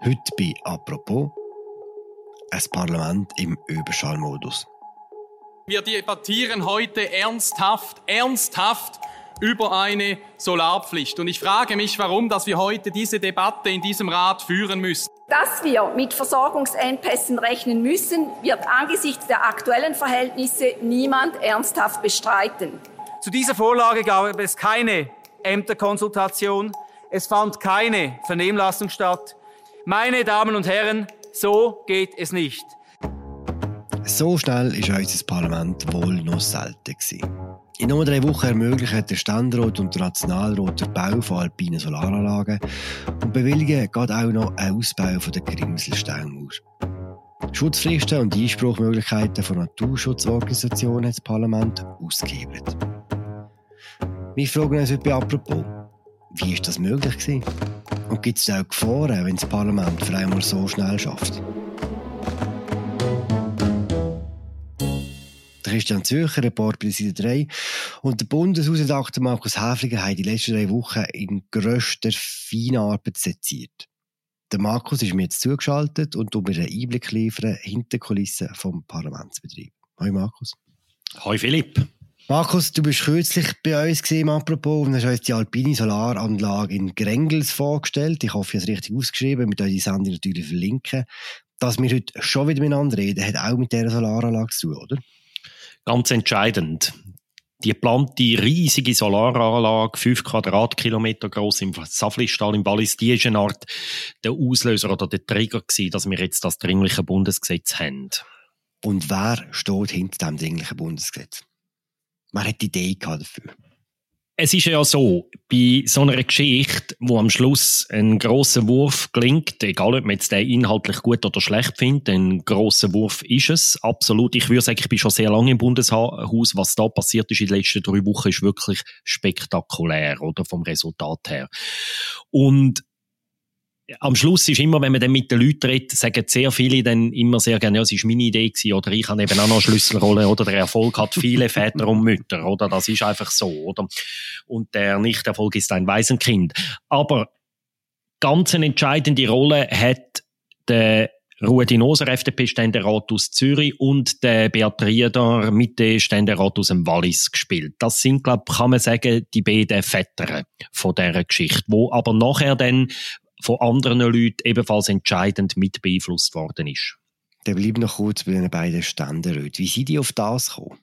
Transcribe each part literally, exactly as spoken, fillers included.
Heute bei «Apropos» ein Parlament im Überschallmodus. Wir debattieren heute ernsthaft, ernsthaft über eine Solarpflicht. Und ich frage mich, warum, dass wir heute diese Debatte in diesem Rat führen müssen. Dass wir mit Versorgungsengpässen rechnen müssen, wird angesichts der aktuellen Verhältnisse niemand ernsthaft bestreiten. Zu dieser Vorlage gab es keine Ämterkonsultation. Es fand keine Vernehmlassung statt. Meine Damen und Herren, so geht es nicht. So schnell war unser Parlament wohl noch selten gewesen. In nur drei Wochen ermöglichen der Ständerat und der Nationalrat den Bau von alpinen Solaranlagen und bewilligen geht auch noch einen Ausbau von der Grimsel-Steinmauer. Schutzfristen und Einspruchmöglichkeiten von Naturschutzorganisationen hat das Parlament ausgehebelt. Wir fragen uns heute «Apropos», wie ist das möglich gewesen? Und gibt es auch Gefahren, wenn das Parlament für einmal so schnell schafft? Christian Zürcher, Report bei Seite drei. Und der Bundeshausredakteur Markus Häfliger hat die letzten drei Wochen in grösster Feinarbeit seziert. Der Markus ist mir jetzt zugeschaltet und tut mir einen Einblick liefern hinter die Kulissen vom Parlamentsbetrieb. Hoi Markus. Hoi Philipp. Markus, du bist kürzlich bei uns gesehen, apropos, und hast uns die alpine Solaranlage in Grengels vorgestellt. Ich hoffe, ich habe es richtig ausgeschrieben, mit euch die Sendung natürlich verlinken. Dass wir heute schon wieder miteinander reden, hat auch mit dieser Solaranlage zu tun, oder? Ganz entscheidend. Die geplante riesige Solaranlage, fünf Quadratkilometer groß im Saflistal im Wallis, die ist eine Art der Auslöser oder der Trigger gewesen, dass wir jetzt das dringliche Bundesgesetz haben. Und wer steht hinter dem dringlichen Bundesgesetz? Wer hat die Idee gehabt dafür? Es ist ja so, bei so einer Geschichte, wo am Schluss ein grosser Wurf gelingt, egal ob man jetzt den inhaltlich gut oder schlecht findet, ein grosser Wurf ist es, absolut. Ich würde sagen, ich bin schon sehr lange im Bundeshaus. Was da passiert ist in den letzten drei Wochen, ist wirklich spektakulär, oder, vom Resultat her. Und am Schluss ist immer, wenn man dann mit den Leuten redet, sagen sehr viele dann immer sehr gerne, ja, es war meine Idee gewesen, oder ich habe eben auch noch eine Schlüsselrolle, oder der Erfolg hat viele Väter und Mütter, oder das ist einfach so, oder? Und der Nichterfolg ist ein Waisenkind. Aber ganz eine entscheidende Rolle hat der Ruedi Noser, F D P-Ständerat aus Zürich, und der Beat Rieder, Mitte-Ständerat aus dem Wallis gespielt. Das sind, glaube ich, kann man sagen, die beiden Väter von dieser Geschichte, wo aber nachher dann von anderen Leuten ebenfalls entscheidend mit beeinflusst worden ist. Dann bleiben noch kurz bei den beiden Ständeräten. Wie sind die auf das gekommen?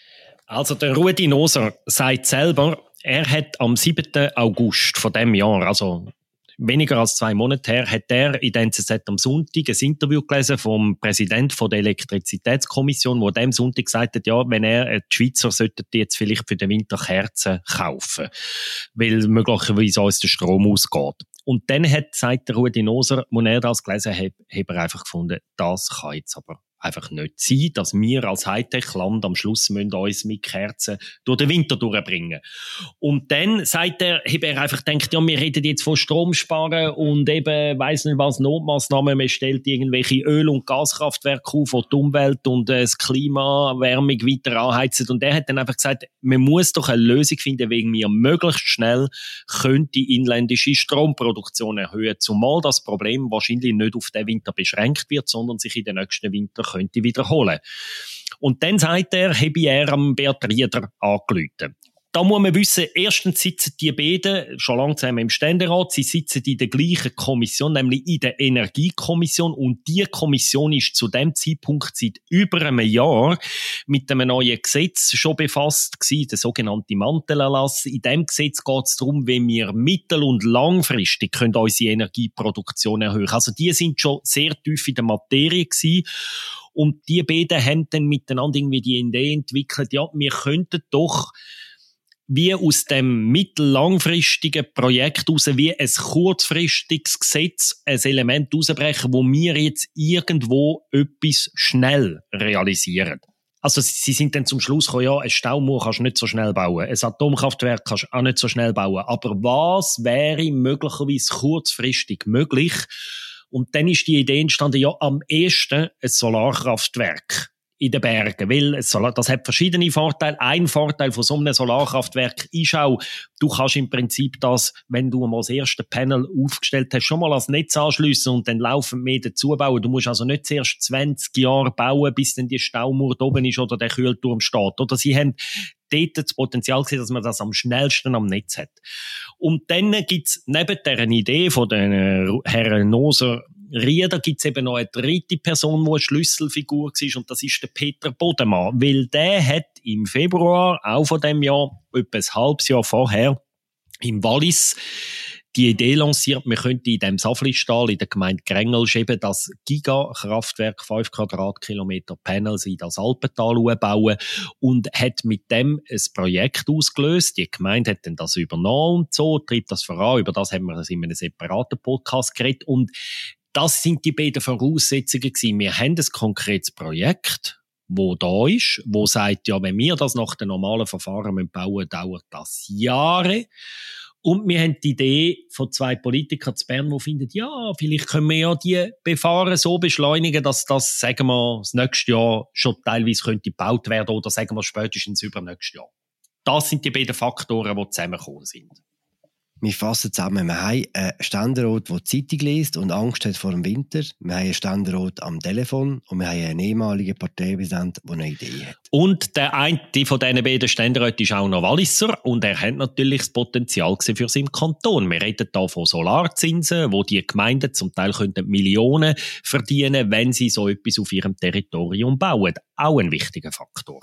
Also der Ruedi Noser sagt selber, er hat am siebten August von diesem Jahr, also weniger als zwei Monate her, hat er in der N Z Z am Sonntag ein Interview gelesen vom Präsidenten der Elektrizitätskommission, der dem Sonntag gesagt hat, ja, wenn er, die Schweizer sollten jetzt vielleicht für den Winter Kerzen kaufen, weil möglicherweise uns der Strom ausgeht. Und dann hat, sagt der Ruedi Noser, als er das gelesen hat, hat er einfach gefunden, das kann jetzt aber einfach nicht sein, dass wir als Hightech-Land am Schluss müssen uns mit Kerzen durch den Winter durchbringen. Und dann sagt er, hat er einfach gedacht, ja, wir reden jetzt von Strom sparen und eben, weiss nicht was, Notmaßnahmen, man stellt irgendwelche Öl- und Gaskraftwerke auf, die die Umwelt und das Klima, Wärmung weiter anheizen. Und er hat dann einfach gesagt, man muss doch eine Lösung finden, wegen wir möglichst schnell können die inländische Stromproduktion erhöhen, zumal das Problem wahrscheinlich nicht auf den Winter beschränkt wird, sondern sich in den nächsten Winter könnte wiederholen. Und dann sagt er, habe er am Beat Rieder angerufen. Da muss man wissen, erstens sitzen die beiden schon lange zusammen im Ständerat, sie sitzen in der gleichen Kommission, nämlich in der Energiekommission, und die Kommission ist zu dem Zeitpunkt seit über einem Jahr mit einem neuen Gesetz schon befasst gewesen, der sogenannte Mantelerlass. In dem Gesetz geht es darum, wie wir mittel- und langfristig können unsere Energieproduktion erhöhen. Also die sind schon sehr tief in der Materie gewesen. Und die beiden haben dann miteinander irgendwie die Idee entwickelt, ja, wir könnten doch wie aus dem mittel-langfristigen Projekt raus, wie ein kurzfristiges Gesetz, ein Element rausbrechen, wo wir jetzt irgendwo etwas schnell realisieren. Also sie sind dann zum Schluss gekommen, ja, ein Staumauer kannst du nicht so schnell bauen, ein Atomkraftwerk kannst du auch nicht so schnell bauen, aber was wäre möglicherweise kurzfristig möglich? Und dann ist die Idee entstanden, ja, am ehesten ein Solarkraftwerk in den Bergen, weil das hat verschiedene Vorteile. Ein Vorteil von so einem Solarkraftwerk ist auch, du kannst im Prinzip das, wenn du mal das erste Panel aufgestellt hast, schon mal als Netz anschliessen und dann laufend mehr dazu bauen. Du musst also nicht zuerst zwanzig Jahre bauen, bis dann die Staumauer da oben ist oder der Kühlturm steht. Oder sie haben dort das Potenzial gesehen, dass man das am schnellsten am Netz hat. Und dann gibt's neben deren Idee von den Herren Noser Rieder gibt's eben noch eine dritte Person, die eine Schlüsselfigur war, und das ist der Peter Bodemann, weil der hat im Februar, auch von dem Jahr, etwa ein halbes Jahr vorher, im Wallis die Idee lanciert, man könnte in dem Saflistal in der Gemeinde Grengelsch eben das Gigakraftwerk, fünf Quadratkilometer Panels in das Alpental bauen und hat mit dem ein Projekt ausgelöst. Die Gemeinde hat dann das übernommen und so, treibt das voran. Über das haben wir in einem separaten Podcast geredet. Und das sind die beiden Voraussetzungen gewesen. Wir haben ein konkretes Projekt, wo da ist, wo sagt, ja, wenn wir das nach den normalen Verfahren bauen, dauert das Jahre. Und wir haben die Idee von zwei Politikern zu Bern, die finden, ja, vielleicht können wir ja die Befahren so beschleunigen, dass das, sagen wir, das nächste Jahr schon teilweise könnte gebaut werden oder sagen wir spätestens übernächstes Jahr. Das sind die beiden Faktoren, die zusammengekommen sind. Wir fassen zusammen. Wir haben einen Ständerat, der die Zeitung liest und Angst hat vor dem Winter. Wir haben einen Ständerat am Telefon und wir haben einen ehemaligen Parteipräsidenten, der eine Idee hat. Und der eine von diesen beiden Ständeräten ist auch noch Walliser und er hat natürlich das Potenzial für seinen Kanton. Wir reden hier von Solarzinsen, wo die Gemeinden zum Teil könnten Millionen verdienen, wenn sie so etwas auf ihrem Territorium bauen. Auch ein wichtiger Faktor.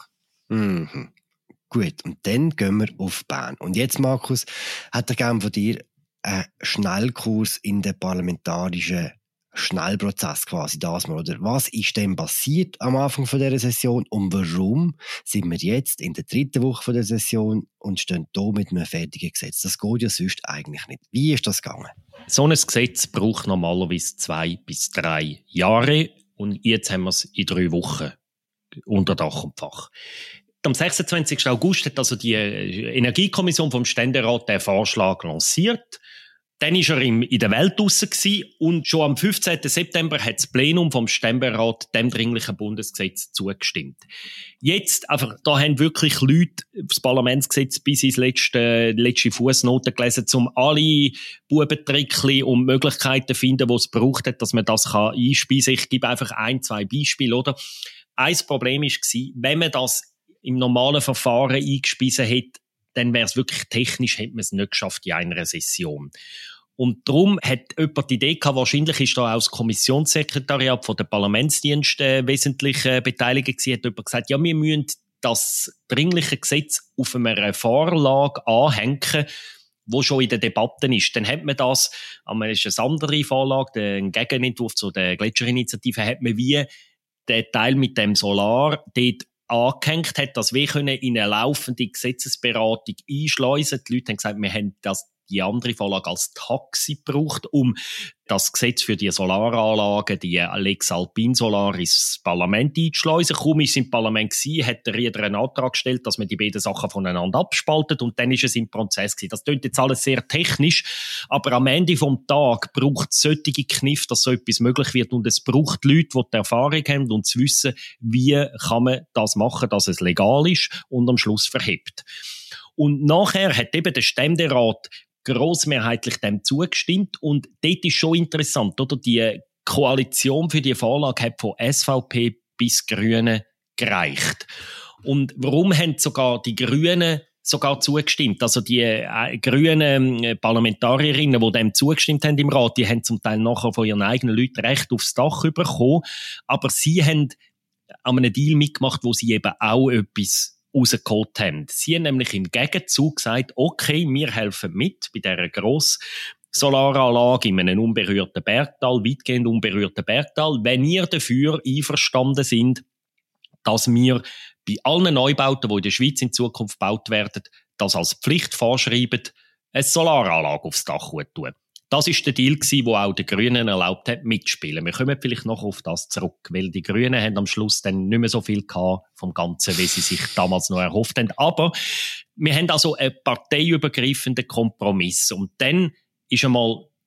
Mhm. Gut, und dann gehen wir auf Bern. Und jetzt, Markus, hat er gerne von dir einen Schnellkurs in den parlamentarischen Schnellprozess quasi das mal, oder? Was ist denn passiert am Anfang von dieser Session und warum sind wir jetzt in der dritten Woche von der Session und stehen hier mit einem fertigen Gesetz? Das geht ja sonst eigentlich nicht. Wie ist das gegangen? So ein Gesetz braucht normalerweise zwei bis drei Jahre und jetzt haben wir es in drei Wochen unter Dach und Fach. Am sechsundzwanzigsten August hat also die Energiekommission vom Ständerat den Vorschlag lanciert. Dann war er in der Welt draussen und schon am fünfzehnten September hat das Plenum vom Ständerat dem dringlichen Bundesgesetz zugestimmt. Jetzt, einfach, da haben wirklich Leute das Parlamentsgesetz bis ins letzte, letzte Fußnote gelesen, um alle Bubentrickli und Möglichkeiten zu finden, die es braucht hat, dass man das einspeisen kann. Ich gebe einfach ein, zwei Beispiele, oder? Ein Problem war, wenn man das im normalen Verfahren eingespiesen hätte, dann wäre es wirklich technisch, hätte man es nicht geschafft in einer Session. Und darum hat jemand die Idee gehabt, wahrscheinlich ist da auch das Kommissionssekretariat von der Parlamentsdienst äh, wesentlich äh, beteiligt gewesen, hat jemand gesagt, ja, wir müssen das dringliche Gesetz auf einer Vorlage anhängen, wo schon in der Debatte ist. Dann hat man das, aber es ist eine andere Vorlage, ein Gegenentwurf zu der Gletscherinitiative, hat man wie den Teil mit dem Solar dort angehängt, hat das wie können in eine laufende Gesetzesberatung einschleusen. Die Leute haben gesagt, wir haben das, die andere Vorlage als Taxi gebraucht, um das Gesetz für die Solaranlagen, die Lex Alpin Solar, ins Parlament einzuschleusen. Kaum ist es im Parlament gewesen, hat der Rieder einen Antrag gestellt, dass man die beiden Sachen voneinander abspaltet und dann ist es im Prozess gewesen. Das klingt jetzt alles sehr technisch, aber am Ende vom Tag braucht es solche Kniff, dass so etwas möglich wird und es braucht Leute, die die Erfahrung haben und zu wissen, wie kann man das machen, dass es legal ist und am Schluss verhebt. Und nachher hat eben der Ständerat grossmehrheitlich dem zugestimmt und dort ist schon interessant, oder? Die Koalition für die Vorlage hat von S V P bis Grünen gereicht. Und warum haben sogar die Grünen sogar zugestimmt? Also die äh, grünen äh, Parlamentarierinnen, die dem zugestimmt haben im Rat, die haben zum Teil nachher von ihren eigenen Leuten Recht aufs Dach bekommen, aber sie haben an einem Deal mitgemacht, wo sie eben auch etwas rausgeholt haben. Sie haben nämlich im Gegenzug gesagt, okay, wir helfen mit bei dieser grossen Solaranlage in einem unberührten Bergtal, weitgehend unberührten Bergtal, wenn ihr dafür einverstanden sind, dass wir bei allen Neubauten, die in der Schweiz in Zukunft gebaut werden, das als Pflicht vorschreiben, eine Solaranlage aufs Dach tun. Das war der Deal, den auch den Grünen erlaubt hat, mitzuspielen. Wir kommen vielleicht noch auf das zurück, weil die Grünen haben am Schluss dann nicht mehr so viel gehabt vom Ganzen, wie sie sich damals noch erhofft haben. Aber wir haben also einen parteiübergreifenden Kompromiss. Und dann ist einmal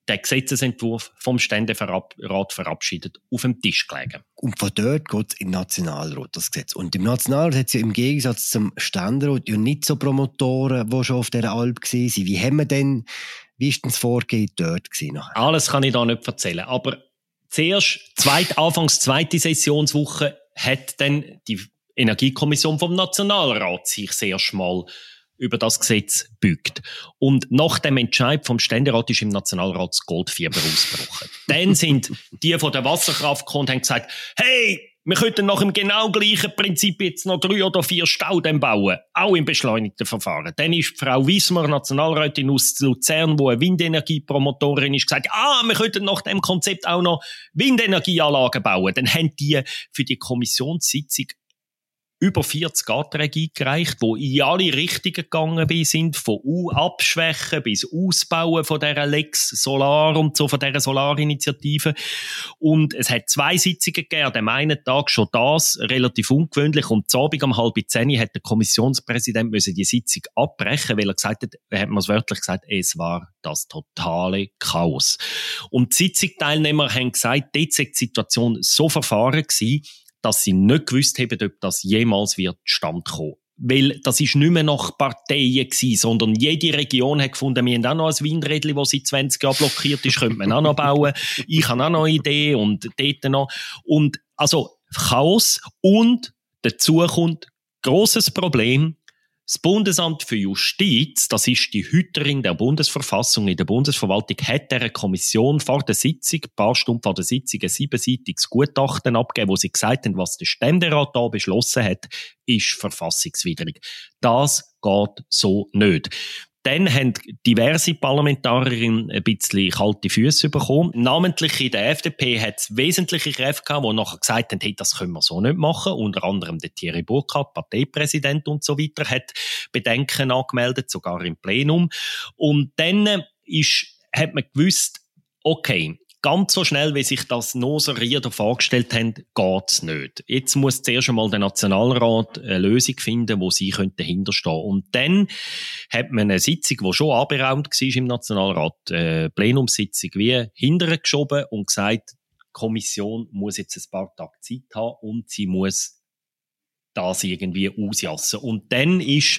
der Gesetzesentwurf vom Ständerat verabschiedet, auf dem Tisch gelegen. Und von dort geht es in den Nationalrat, das Gesetz. Und im Nationalrat hat es ja im Gegensatz zum Ständerat ja nicht so Promotoren, die schon auf dieser Alp waren. Wie haben wir denn, wie ist denn das Vorgehen dort gewesen? Nachher? Alles kann ich da nicht erzählen. Aber zuerst, zweit, anfangs zweite Sessionswoche, hat dann die Energiekommission vom Nationalrat sich sehr schmal über das Gesetz beugt. Und nach dem Entscheid vom Ständerat ist im Nationalrat das Goldfieber ausgebrochen. Dann sind die von der Wasserkraft gekommen und haben gesagt, hey, wir könnten nach dem genau gleichen Prinzip jetzt noch drei oder vier Staudämme bauen, auch im beschleunigten Verfahren. Dann ist Frau Wismar, Nationalrätin aus Luzern, die eine Windenergiepromotorin ist, gesagt, ah, wir könnten nach dem Konzept auch noch Windenergieanlagen bauen. Dann haben die für die Kommissionssitzung über vierzig Anträge eingereicht, die in alle Richtungen gegangen sind, von Abschwächen bis Ausbauen von dieser Lex Solar und so, von dieser Solarinitiative. Und es hat zwei Sitzungen gegeben, an dem einen Tag schon das, relativ ungewöhnlich, und am Abend um halb zehn hat der Kommissionspräsident müssen die Sitzung abbrechen, weil er gesagt hat, er hat mir es wörtlich gesagt, es war das totale Chaos. Und die Sitzungsteilnehmer haben gesagt, dort sei die Situation so verfahren gewesen, dass sie nicht gewusst haben, ob das jemals wird zustande kommen. Weil das ist nicht mehr nach Parteien gewesen, sondern jede Region hat gefunden, wir haben auch noch ein Windrädchen, das seit zwanzig Jahren blockiert ist, könnte man auch noch bauen. Ich habe auch noch eine Idee und dort noch. Und also Chaos. Und dazu kommt grosses Problem. Das Bundesamt für Justiz, das ist die Hüterin der Bundesverfassung in der Bundesverwaltung, hat dieser Kommission vor der Sitzung, ein paar Stunden vor der Sitzung, ein siebenseitiges Gutachten abgegeben, wo sie gesagt haben, was der Ständerat da beschlossen hat, ist verfassungswidrig. Das geht so nicht. Dann haben diverse Parlamentarierinnen ein bisschen kalte Füße bekommen. Namentlich in der F D P hat es wesentliche Kräfte gehabt, die nachher gesagt haben, hey, das können wir so nicht machen. Unter anderem der Thierry Burkhardt, Parteipräsident und so weiter, hat Bedenken angemeldet, sogar im Plenum. Und dann ist, hat man gewusst, okay, ganz so schnell, wie sich das Noser Rieder vorgestellt haben, geht's nicht. Jetzt muss zuerst einmal der Nationalrat eine Lösung finden, wo sie dahinter stehen können. Und dann hat man eine Sitzung, die schon anberaumt war im Nationalrat, eine Plenumssitzung, wie hintergeschoben und gesagt, die Kommission muss jetzt ein paar Tage Zeit haben und sie muss das irgendwie ausjassen. Und dann ist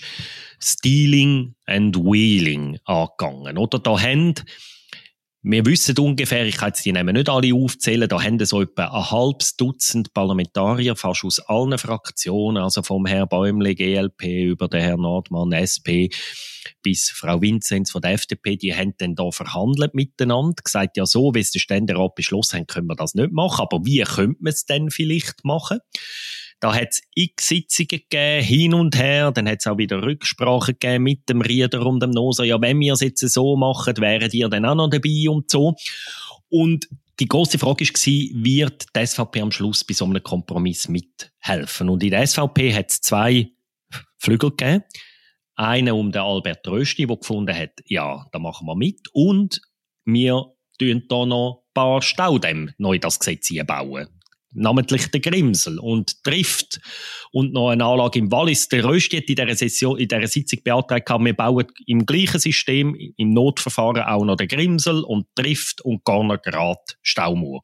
Stealing and Wheeling angegangen. Oder da haben wir wissen ungefähr, ich kann jetzt die Namen nicht alle aufzählen, da haben so etwa ein halbes Dutzend Parlamentarier, fast aus allen Fraktionen, also vom Herrn Bäumle, G L P, über den Herrn Nordmann, S P, bis Frau Vinzenz von der F D P, die haben dann da verhandelt miteinander, gesagt, ja so, wie es der Ständerat beschlossen hat, können wir das nicht machen, aber wie könnte man es denn vielleicht machen? Da hat es x Sitzungen gegeben, hin und her, dann hat es auch wieder Rücksprachen gegeben mit dem Rieder und dem Noser. Ja, wenn wir es jetzt so machen, wären ihr dann auch noch dabei und so. Und die grosse Frage war, wird die S V P am Schluss bei so einem Kompromiss mithelfen? Und in der S V P hat es zwei Flügel gegeben. Einen um den Albert Rösti, der gefunden hat, ja, da machen wir mit. Und wir tun da noch ein paar Staudämme neu das Gesetz einbauen. Namentlich der Grimsel und Trift und noch eine Anlage im Wallis. Der Rösti hat in dieser, Session, in dieser Sitzung beantragt, wir bauen im gleichen System, im Notverfahren auch noch den Grimsel und Trift und Garner Grat Staumauer.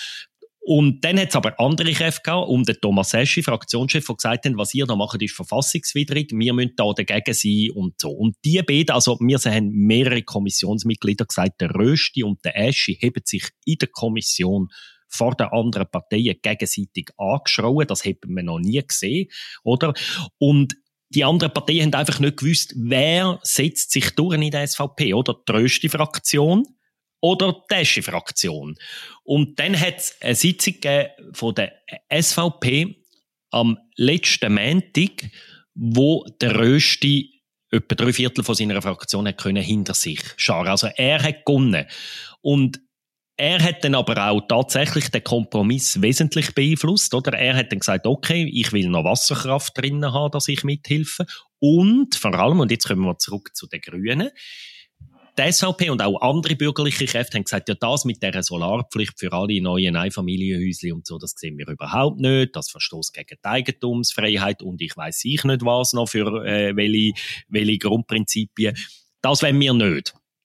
Und dann hat es aber andere Kräfte gehabt, um den Thomas Eschi, Fraktionschef, der gesagt hat, was ihr da macht, ist verfassungswidrig, wir müssen da dagegen sein und so. Und die beiden, also wir haben mehrere Kommissionsmitglieder gesagt, der Rösti und der Eschi heben sich in der Kommission vor den anderen Parteien gegenseitig angeschrauen. Das hätten wir noch nie gesehen, oder? Und die anderen Parteien haben einfach nicht gewusst, wer setzt sich durch in der S V P, oder? Die Rösti Fraktion oder die Eschi Fraktion. Und dann hat es eine Sitzung gegeben von der S V P am letzten Montag, wo der Rösti etwa drei Viertel von seiner Fraktion hat können hinter sich scharen. Also er hat gewonnen. Und er hat dann aber auch tatsächlich den Kompromiss wesentlich beeinflusst, oder? Er hat dann gesagt, okay, ich will noch Wasserkraft drinnen haben, dass ich mithelfe. Und vor allem, und jetzt kommen wir zurück zu den Grünen, die S V P und auch andere bürgerliche Kräfte haben gesagt, ja, das mit dieser Solarpflicht für alle neuen Einfamilienhäuschen und so, das sehen wir überhaupt nicht. Das verstößt gegen die Eigentumsfreiheit und ich weiss ich nicht was noch für äh, welche, welche Grundprinzipien. Das wollen wir nicht.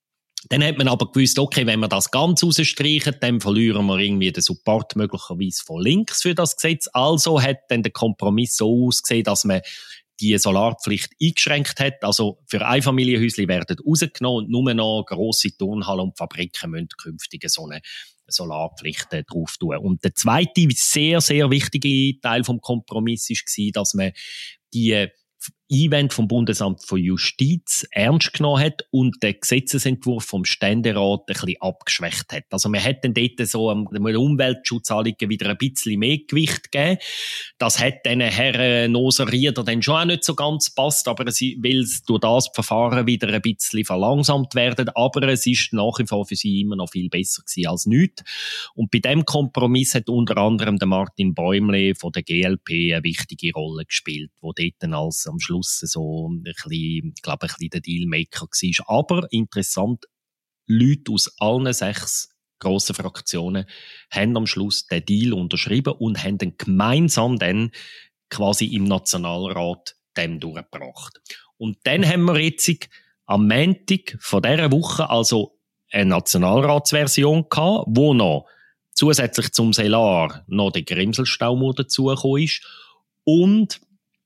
Dann hat man aber gewusst, okay, wenn wir das ganz rausstreichen, dann verlieren wir irgendwie den Support möglicherweise von links für das Gesetz. Also hat dann der Kompromiss so ausgesehen, dass man die Solarpflicht eingeschränkt hat. Also für Einfamilienhäuschen werden rausgenommen und nur noch grosse Turnhallen und Fabriken müssen künftig so eine Solarpflicht drauf tun. Und der zweite sehr, sehr wichtige Teil vom Kompromiss war, dass man die Einwände vom Bundesamt für Justiz ernst genommen hat und den Gesetzesentwurf vom Ständerat ein bisschen abgeschwächt hat. Also man hat dann dort so am Umweltschutzanliegen wieder ein bisschen mehr Gewicht gegeben. Das hat den Herren Noser-Rieder dann schon auch nicht so ganz passt, aber es will durch das Verfahren wieder ein bisschen verlangsamt werden, aber es ist nach wie vor für sie immer noch viel besser gewesen als nichts. Und bei dem Kompromiss hat unter anderem der Martin Bäumle von der G L P eine wichtige Rolle gespielt, wo dort dann als am Schluss so ein bisschen, ich glaube, ein bisschen der Dealmaker war. Aber interessant, Leute aus allen sechs grossen Fraktionen haben am Schluss den Deal unterschrieben und haben dann gemeinsam dann quasi im Nationalrat dem durchgebracht. Und dann haben wir jetzt am Montag von dieser Woche also eine Nationalratsversion gehabt, wo noch zusätzlich zum Selar noch der Grimselstaumauer dazugekommen ist und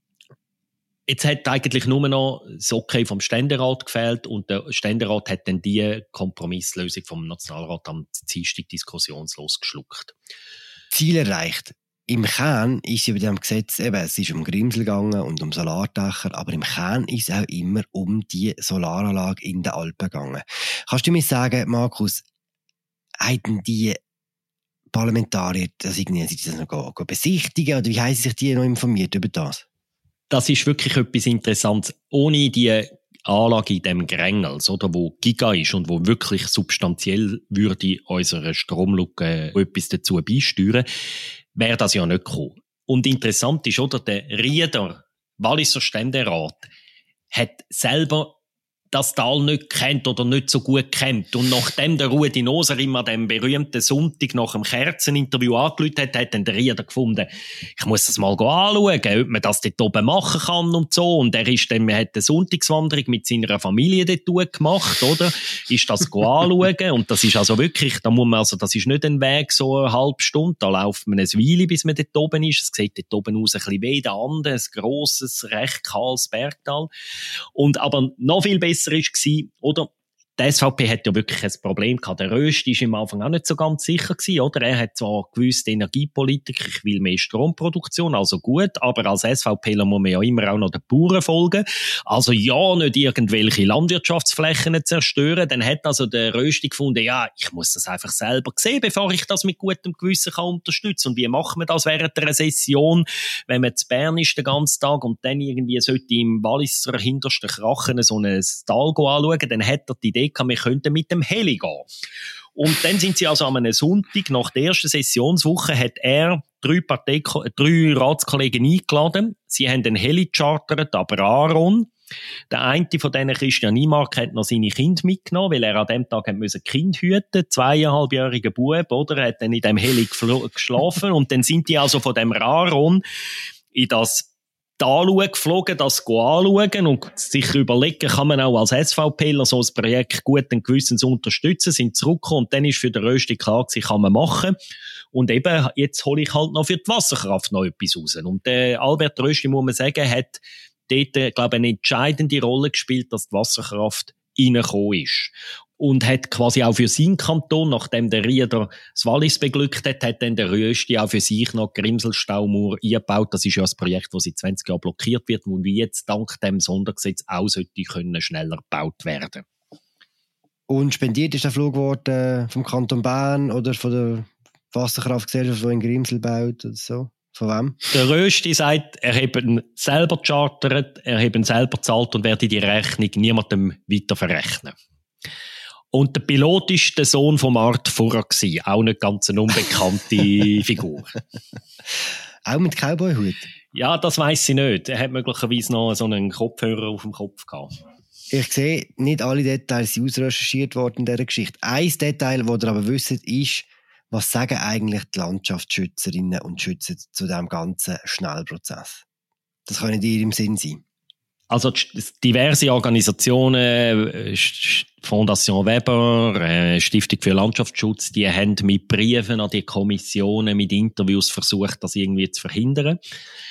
jetzt hat eigentlich nur noch das Okay vom Ständerat gefehlt und der Ständerat hat dann die Kompromisslösung vom Nationalrat am Dienstag diskussionslos geschluckt. Ziel erreicht. Im Kern ist ja bei diesem Gesetz eben, es ist um Grimsel gegangen und um Solardächer, aber im Kern ist es auch immer um die Solaranlage in den Alpen gegangen. Kannst du mir sagen, Markus, haben die Parlamentarier das irgendwie, sind die das noch besichtigen oder wie haben sie sich die noch informiert über das? Das ist wirklich etwas Interessantes. Ohne die Anlage in dem Grängels, oder, wo Giga ist und wo wirklich substanziell würde unserer Stromlücke etwas dazu beisteuern, wäre das ja nicht gekommen. Und interessant ist, oder, der Rieder, Walliser Ständerat, hat selber das Tal nicht kennt oder nicht so gut kennt. Und nachdem der Rudi Noser immer dem berühmten Sonntag nach dem Kerzeninterview angerufen hat, hat dann der Rieder gefunden, ich muss das mal anschauen, ob man das dort oben machen kann und so. Und er ist dann, man hat eine Sonntagswanderung mit seiner Familie dort gemacht, oder? Ist das anschauen. Und das ist also wirklich, da muss man, also, das ist nicht ein Weg so eine halbe Stunde, da läuft man eine Weile, bis man dort oben ist. Es sieht dort oben aus ein bisschen wie der Ande, ein grosses, recht kahles Bergtal. Und aber noch viel besser war, oder? Die S V P hat ja wirklich ein Problem gehabt. Der Rösti war am Anfang auch nicht so ganz sicher gewesen, oder? Er hat zwar gewusst, Energiepolitik, ich will mehr Stromproduktion, also gut, aber als SVPler muss man ja immer auch noch den Bauern folgen. Also ja, nicht irgendwelche Landwirtschaftsflächen zerstören. Dann hat also der Rösti gefunden, ja, ich muss das einfach selber sehen, bevor ich das mit gutem Gewissen kann unterstützen. Und wie macht man das während einer Session, wenn man zu Bern ist den ganzen Tag und dann irgendwie sollte im Walliser hintersten Krachen so ein Tal anschauen, dann hat er die Idee, wir könnten mit dem Heli gehen. Und dann sind sie also an einem Sonntag, nach der ersten Sessionswoche, hat er drei, Partei, drei Ratskollegen eingeladen. Sie haben den Heli gechartert, aber Aaron. Der eine von denen, Christian Niemark, hat noch seine Kinder mitgenommen, weil er an dem Tag müssen Kind hüten, zweieinhalbjähriger Bub, oder? Er hat dann in dem Heli geschlafen und dann sind die also von dem Aaron in das anschauen, geflogen, das anschauen und sich überlegen, kann man auch als SVPler so ein Projekt guten Gewissens unterstützen, sind zurückgekommen und dann ist für den Rösti klar gewesen, kann man machen. Und eben, jetzt hole ich halt noch für die Wasserkraft noch etwas raus. Und äh, Albert Rösti, muss man sagen, hat dort, äh, glaube ich, eine entscheidende Rolle gespielt, dass die Wasserkraft reingekommen ist. Und hat quasi auch für seinen Kanton, nachdem der Rieder das Wallis beglückt hat, hat dann der Rösti auch für sich noch Grimselstaumauer eingebaut. Das ist ja ein Projekt, das seit zwanzig Jahren blockiert wird und wie jetzt dank dem Sondergesetz auch sollte können schneller gebaut werden. Und spendiert ist der Flug worden vom Kanton Bern oder von der Wasserkraftgesellschaft, die in Grimsel baut oder so? Von wem? Der Rösti sagt, er habe ihn selber gechartert, er habe ihn selber gezahlt und werde die Rechnung niemandem weiter verrechnen. Und der Pilot war der Sohn von Art Furrer, auch nicht ganz eine unbekannte Figur. Auch mit Cowboy-Hut? Ja, das weiss ich nicht. Er hat möglicherweise noch so einen Kopfhörer auf dem Kopf gehabt. Ich sehe, nicht alle Details sind ausrecherchiert worden in dieser Geschichte. Ein Detail, das ihr aber wisst, ist, was sagen eigentlich die Landschaftsschützerinnen und Schützer zu diesem ganzen Schnellprozess? Das kann nicht ihr im Sinn sein. Also diverse Organisationen, Fondation Weber, Stiftung für Landschaftsschutz, die haben mit Briefen an die Kommissionen, mit Interviews versucht, das irgendwie zu verhindern.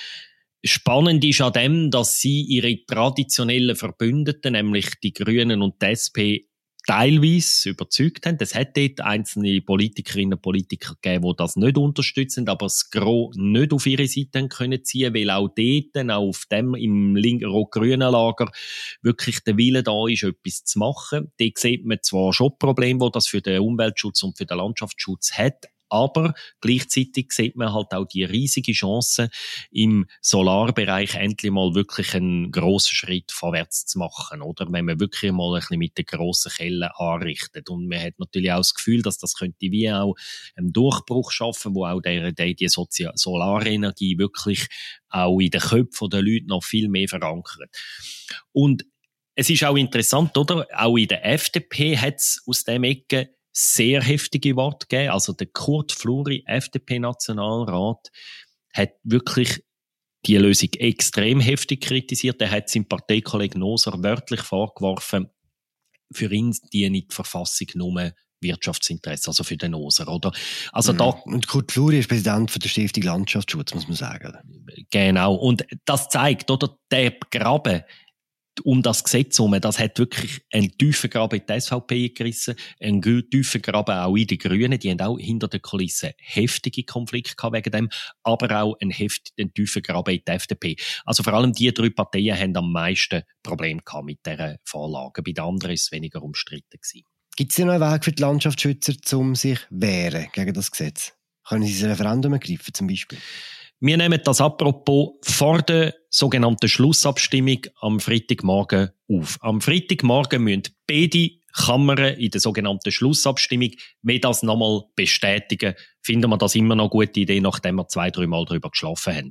Spannend ist an dem, dass sie ihre traditionellen Verbündeten, nämlich die Grünen und die S P, teilweise überzeugt haben. Es hat dort einzelne Politikerinnen und Politiker gegeben, die das nicht unterstützen, aber das Gros nicht auf ihre Seite können ziehen, weil auch dort, auch auf dem, im rot-grünen Lager, wirklich der Wille da ist, etwas zu machen. Dort sieht man zwar schon Probleme, die das für den Umweltschutz und für den Landschaftsschutz hat, aber gleichzeitig sieht man halt auch die riesige Chance, im Solarbereich endlich mal wirklich einen grossen Schritt vorwärts zu machen, oder? Wenn man wirklich mal ein bisschen mit den grossen Kellen anrichtet. Und man hat natürlich auch das Gefühl, dass das könnte wie auch einen Durchbruch schaffen, wo auch der, der, die Sozi- Solarenergie wirklich auch in den Köpfen der Leute noch viel mehr verankert. Und es ist auch interessant, oder? Auch in der F D P hat es aus dem Ecke sehr heftige Worte gegeben. Also der Kurt Fluri, F D P-Nationalrat, hat wirklich die Lösung extrem heftig kritisiert. Er hat seinem Parteikollegen Noser wörtlich vorgeworfen, für ihn diene die Verfassung nur Wirtschaftsinteresse, also für den Noser, oder? Also mhm. da, und Kurt Fluri ist Präsident von der Stiftung Landschaftsschutz, muss man sagen. Genau. Und das zeigt, oder, der Graben um das Gesetz herum, das hat wirklich einen tiefen Graben in die S V P gerissen, einen tiefen Graben auch in die Grünen, die haben auch hinter den Kulissen heftige Konflikte gehabt wegen dem, aber auch einen heftigen, tiefen Graben in die F D P. Also vor allem die drei Parteien haben am meisten Probleme gehabt mit dieser Vorlage. Bei den anderen ist es weniger umstritten gewesen. Gibt es denn noch einen Weg für die Landschaftsschützer, um sich wehren gegen das Gesetz? Können sie ein Referendum ergreifen zum Beispiel? Wir nehmen das apropos vor der sogenannten Schlussabstimmung am Freitagmorgen auf. Am Freitagmorgen müssen beide Kammern in der sogenannten Schlussabstimmung, wenn das nochmal bestätigen, finden wir das immer noch eine gute Idee, nachdem wir zwei, drei Mal darüber geschlafen haben.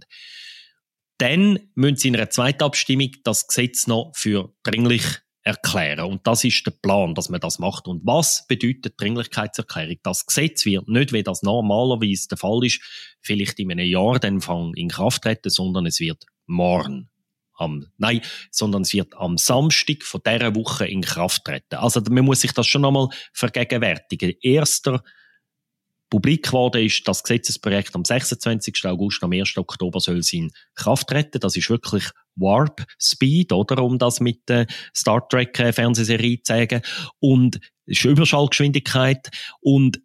Dann müssen sie in einer zweiten Abstimmung das Gesetz noch für dringlich erklären. Und das ist der Plan, dass man das macht. Und was bedeutet Dringlichkeitserklärung? Das Gesetz wird nicht, wie das normalerweise der Fall ist, vielleicht in einem Jahr dann in Kraft treten, sondern es wird morgen. Am, nein, sondern es wird am Samstag von dieser Woche in Kraft treten. Also man muss sich das schon einmal vergegenwärtigen. Erster publik geworden ist das Gesetzesprojekt am sechsundzwanzigsten August, am ersten Oktober soll es in Kraft treten. Das ist wirklich Warp Speed, oder? Um das mit der Star Trek Fernsehserie zu sagen. Und es ist Überschallgeschwindigkeit. Und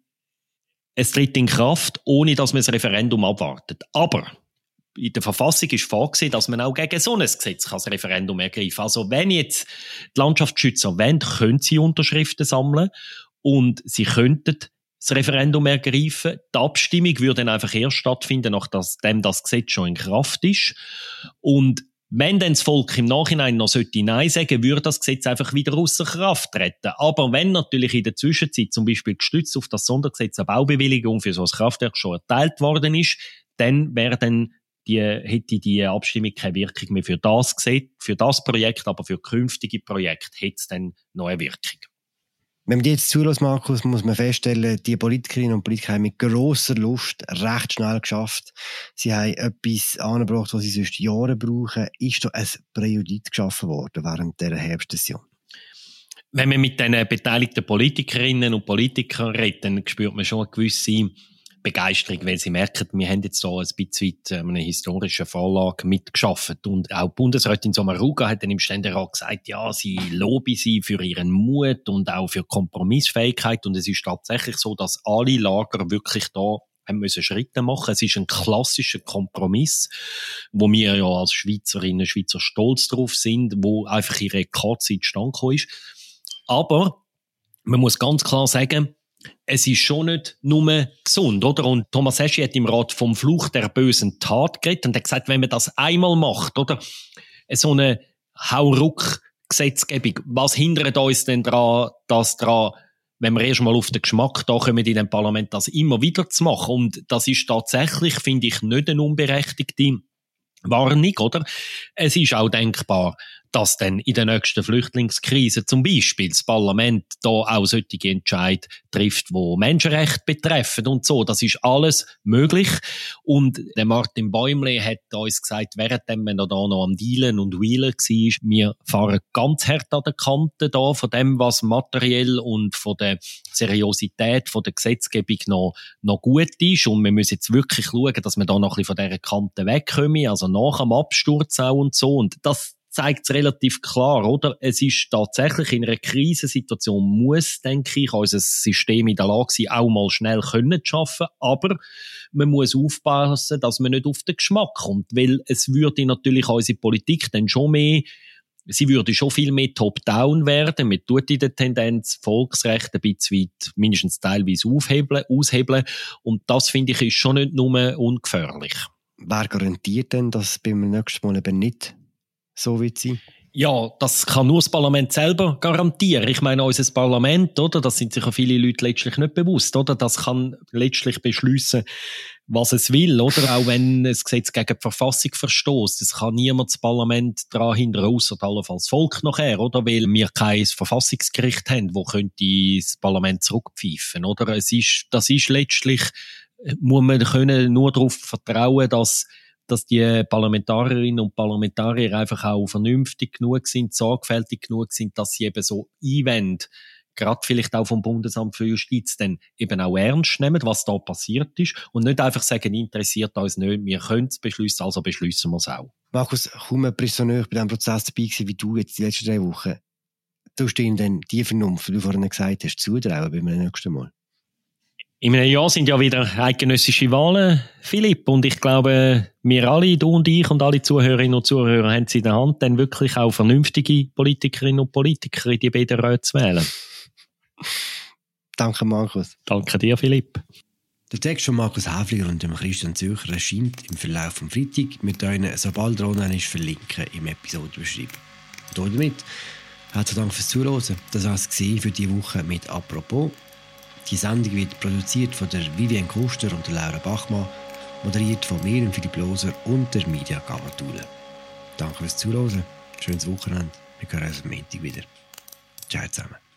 es tritt in Kraft, ohne dass man das Referendum abwartet. Aber in der Verfassung ist vorgesehen, dass man auch gegen so ein Gesetz das Referendum ergreifen kann. Also wenn jetzt die Landschaftsschützer wollen, können sie Unterschriften sammeln und sie könnten das Referendum ergreifen. Die Abstimmung würde dann einfach erst stattfinden, nachdem das Gesetz schon in Kraft ist. Und wenn dann das Volk im Nachhinein noch Nein sagen sollte, würde das Gesetz einfach wieder außer Kraft treten. Aber wenn natürlich in der Zwischenzeit zum Beispiel gestützt auf das Sondergesetz eine Baubewilligung für so ein Kraftwerk schon erteilt worden ist, dann wäre dann die, hätte die Abstimmung keine Wirkung mehr für das Gesetz, für das Projekt, aber für künftige Projekte hätte es dann noch eine Wirkung. Wenn man jetzt zulässt, Markus, muss man feststellen, die Politikerinnen und Politiker haben mit grosser Lust recht schnell geschafft. Sie haben etwas angebracht, was sie sonst Jahre brauchen. Ist da ein Präjudiz geschaffen worden während dieser Herbstsession? Wenn man mit den beteiligten Politikerinnen und Politikern redet, dann spürt man schon eine gewisse Begeisterung, weil sie merken, wir haben jetzt hier ein bisschen eine historische Vorlage mitgeschafft. Und auch Bundesrätin Sommaruga hat dann im Ständerat gesagt, ja, sie lobe sie für ihren Mut und auch für Kompromissfähigkeit. Und es ist tatsächlich so, dass alle Lager wirklich da haben müssen Schritte machen. Es ist ein klassischer Kompromiss, wo wir ja als Schweizerinnen und Schweizer stolz drauf sind, wo einfach in Rekordzeit zustande gekommen ist. Aber man muss ganz klar sagen, es ist schon nicht nur gesund, oder? Und Thomas Heschi hat im Rat vom Fluch der bösen Tat geredet und hat gesagt, wenn man das einmal macht, oder? So eine Hauruck-Gesetzgebung, was hindert uns denn daran, dass daran, wenn wir erst mal auf den Geschmack da kommen in dem Parlament, das immer wieder zu machen? Und das ist tatsächlich, finde ich, nicht eine unberechtigte Warnung, oder? Es ist auch denkbar, dass dann in der nächsten Flüchtlingskrise zum Beispiel das Parlament da auch solche Entscheidungen trifft, die Menschenrechte betreffen und so. Das ist alles möglich. Und der Martin Bäumle hat uns gesagt, während wir da noch am Dealen und Wheelen war, wir fahren ganz hart an der Kante da von dem, was materiell und von der Seriosität von der Gesetzgebung noch, noch gut ist. Und wir müssen jetzt wirklich schauen, dass wir da noch ein bisschen von dieser Kante wegkommen, also nach dem Absturz auch und so. Und das zeigt es relativ klar, oder? Es ist tatsächlich in einer Krisensituation muss, denke ich, unser System in der Lage sein, auch mal schnell können zu schaffen, aber man muss aufpassen, dass man nicht auf den Geschmack kommt, weil es würde natürlich unsere Politik dann schon mehr, sie würde schon viel mehr top-down werden, man tut in der Tendenz Volksrechte ein bisschen weit, mindestens teilweise aufhebeln, aushebeln, und das, finde ich, ist schon nicht nur ungefährlich. Wer garantiert denn, dass es beim nächsten Mal eben nicht so wird sein? Ja, das kann nur das Parlament selber garantieren. Ich meine, unser Parlament, oder, das sind sich viele Leute letztlich nicht bewusst, oder? Das kann letztlich beschliessen, was es will, oder? Auch wenn ein Gesetz gegen die Verfassung verstößt. Das kann niemand das Parlament daran hindern, ausser allenfalls das Volk nachher, oder? Weil wir kein Verfassungsgericht haben, wo könnte das Parlament zurückpfeifen, oder? Es ist, das ist letztlich, muss man können nur darauf vertrauen, dass dass die Parlamentarierinnen und Parlamentarier einfach auch vernünftig genug sind, sorgfältig genug sind, dass sie eben so Einwände, gerade vielleicht auch vom Bundesamt für Justiz, dann eben auch ernst nehmen, was da passiert ist, und nicht einfach sagen, interessiert uns nicht, wir können es beschließen, also beschließen wir es auch. Markus, kaum ein Prisonnier bei diesem Prozess dabei gewesen, wie du jetzt die letzten drei Wochen. Tust du ihnen denn die Vernunft, wie du vorhin gesagt hast, zutrauen beim nächsten Mal? In einem Jahr sind ja wieder eidgenössische Wahlen, Philipp, und ich glaube, wir alle, du und ich und alle Zuhörerinnen und Zuhörer, haben es in der Hand, dann wirklich auch vernünftige Politikerinnen und Politiker in die beiden Räte zu wählen. Danke, Markus. Danke dir, Philipp. Der Text von Markus Häfliger und dem Christian Zürcher erscheint im Verlauf vom Freitag. Wir können, sobald er online ist, verlinken im Episodenbeschreibung. Und damit herzlichen Dank fürs Zuhören. Das war es für diese Woche mit «Apropos». Die Sendung wird produziert von der Vivienne Kuster und der Laura Bachmann, moderiert von mir und Philipp Loser und der Media Gamma-Tule. Danke fürs Zuhören, schönes Wochenende, wir hören uns am Montag wieder. Ciao zusammen.